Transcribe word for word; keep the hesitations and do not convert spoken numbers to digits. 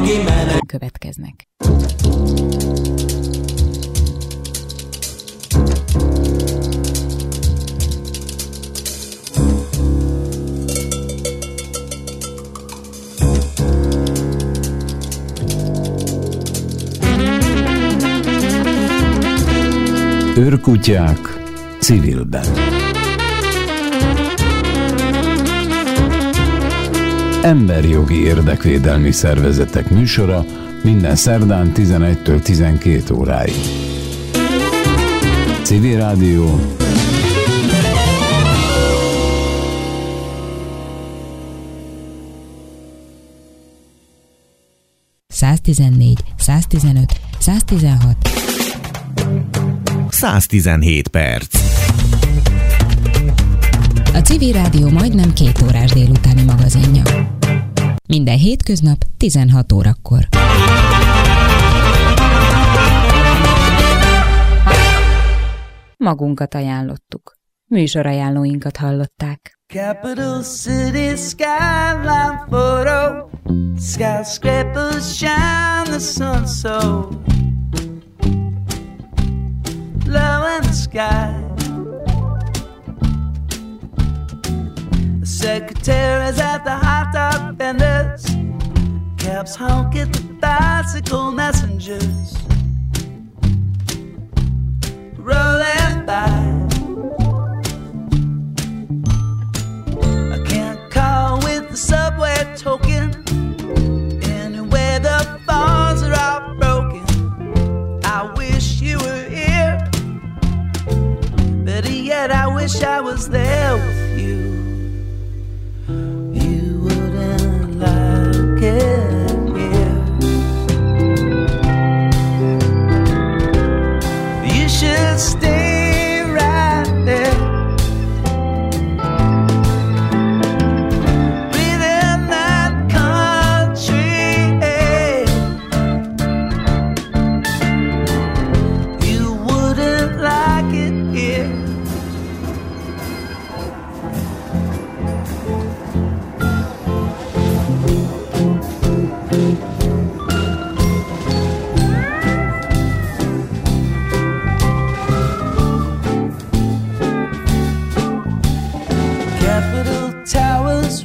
következnek. Őrkutyák civilben. Emberjogi érdekvédelmi szervezetek műsora minden szerdán tizenegytől tizenkét óráig. Civil Rádió. száztizennégy, száztizenöt, száztizenhat. száztizenhét perc. A Civil Rádió majdnem két órás délutáni magazinja. Minden hétköznap tizenhat órakor. Magunkat ajánlottuk. Műsorajánlóinkat hallották. Capital City skyline photo. Skyscrapers shine the sun so low in the sky. The secretaries at the hot dog vendors, cabs honk at the bicycle messengers rolling by. I can't call with the subway token. Anyway, the phones are all broken. I wish you were here, better yet, I wish I was there.